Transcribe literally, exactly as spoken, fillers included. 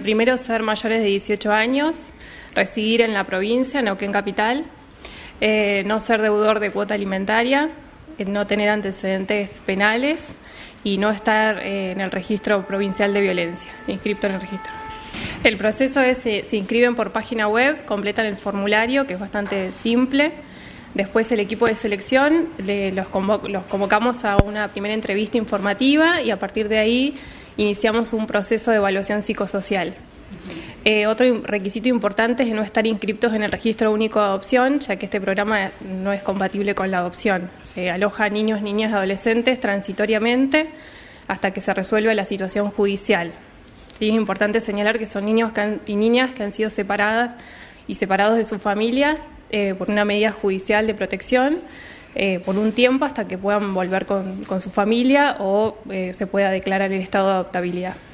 Primero, ser mayores de dieciocho años, residir en la provincia, en Neuquén Capital, eh, no ser deudor de cuota alimentaria, eh, no tener antecedentes penales y no estar eh, en el registro provincial de violencia, inscripto en el registro. El proceso es, se, se inscriben por página web, completan el formulario, que es bastante simple. Después el equipo de selección le, los, convo- los convocamos a una primera entrevista informativa y a partir de ahí iniciamos un proceso de evaluación psicosocial. Eh, otro requisito importante es no estar inscriptos en el registro único de adopción, ya que este programa no es compatible con la adopción. Se aloja a niños, niñas y adolescentes transitoriamente hasta que se resuelva la situación judicial. Y es importante señalar que son niños que han, y niñas que han sido separadas y separados de sus familias eh, por una medida judicial de protección eh, por un tiempo hasta que puedan volver con, con su familia o eh, se pueda declarar el estado de adoptabilidad.